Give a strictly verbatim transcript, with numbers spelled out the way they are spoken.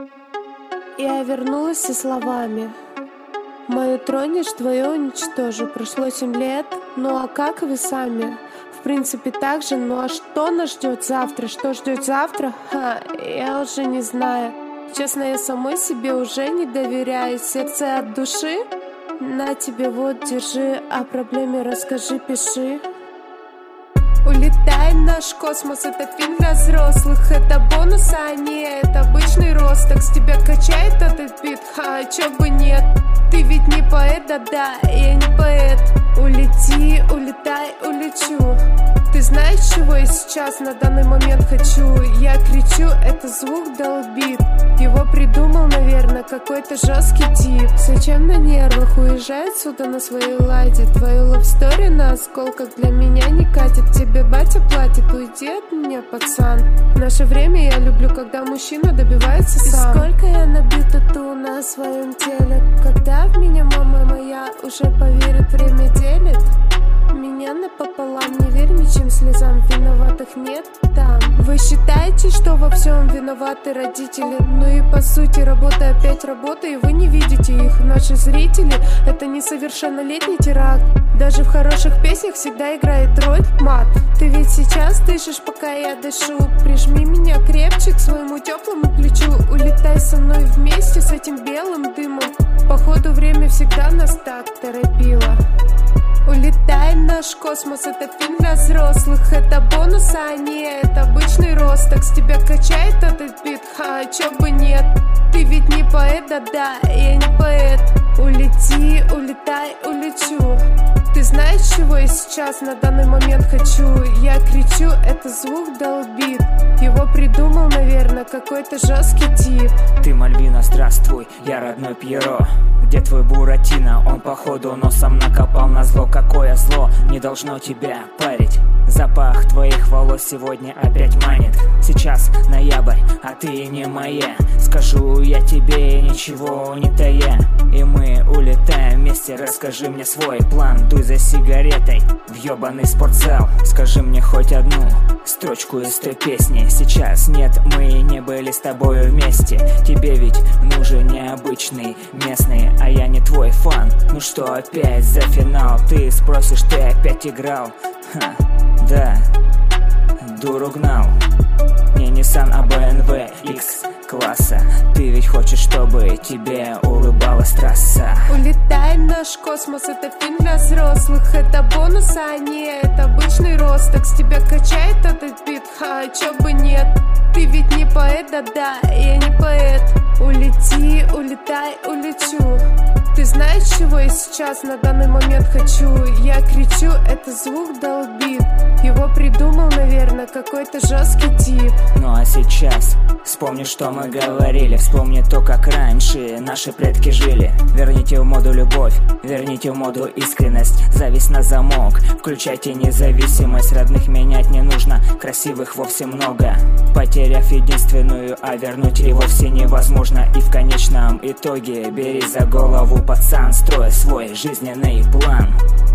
Я вернулась со словами: мою тронешь, твое уничтожу. Прошло семь лет, ну а как вы сами? В принципе так же, ну а что нас ждет завтра? Что ждет завтра? Ха, я уже не знаю. Честно, я самой себе уже не доверяю. Сердце от души? На тебе, вот, держи. О проблеме расскажи, пиши. Улетай, наш космос, это фильм для взрослых. Это бонус, а не это обычный рост. Так с тебя качает этот бит, ха, чё бы нет. Ты ведь не поэт, да-да, я не поэт. Улети, улетай, улечу. Ты знаешь, чего я сейчас на данный момент хочу? Я кричу, это звук долбит. Его придумал, наверное, какой-то жесткий тип. Зачем на нервах уезжает сюда на своей ладе? Твою лавстори на осколках для меня не катит. Тебе батя платит, уйди от меня, пацан. В наше время я люблю, когда мужчина добивается сам. И сколько я набью тату на своем теле. Когда в меня мама моя уже поверит, время делит меня напополам, не верь ничем слезам. Виноватых нет там. Вы считаете, что во всем виноваты родители? Ну и по сути работа опять работа, и вы не видите их. Наши зрители — это несовершеннолетний теракт. Даже в хороших песнях всегда играет роль мат. Ты ведь сейчас дышишь, пока я дышу. Прижми меня крепче к своему теплому плечу. Улетай со мной вместе с этим белым дымом. Походу время всегда нас так торопило. Улетай, наш космос, это фильм для взрослых. Это бонус, а не это обычный рост. Так с тебя качает этот бит, ха, чё бы нет. Ты ведь не поэт, да-да, я не поэт. Улети, улетай, улечу. Ты знаешь, чего я сейчас на данный момент хочу? Я кричу, это звук долбит. Его придумал, наверное, какой-то жесткий тип. Ты, Мальвина, здравствуй, я родной Пьеро. Где твой Буратино? Он походу носом накопал на зло. Какое зло не должно тебя парить? Запах твоих волос сегодня опять манит. Сейчас ноябрь, а ты не моя. Скажу я тебе, ничего не тая. И мы улетаем вместе, расскажи мне свой план. Дуй за сигаретой в ёбаный спортзал. Скажи мне хоть одну строчку из той песни. Сейчас нет, мы не были с тобою вместе. Тебе ведь нужен необычный местный, а я не твой фан. Ну что опять за финал? Ты спросишь, ты опять играл? Ха, да, дуру гнал. Не Nissan, а бэ эм вэ X класса. Ты ведь хочешь, чтобы тебе улыбалась трасса. Улетай, наш космос, это фильм для взрослых. Это бонус, а не это обычный рост. Так с тебя качает этот бит, ха, чё бы нет. Ты ведь не поэт, да-да, я не поэт. Улети, улетай, улечу. Ты знаешь, чего я сейчас на данный момент хочу? Я кричу, это звук долбит. Его придумал, наверное, какой-то жесткий тип. Ну а сейчас вспомни, что мы говорили. Вспомни то, как раньше наши предки жили. Верните в моду любовь, верните в моду искренность. Зависть на замок, включайте независимость. Родных менять не нужно, красивых вовсе много. Потеряв единственную, а вернуть и вовсе невозможно. И в конечном итоге бери за голову, пацан, строя свой жизненный план.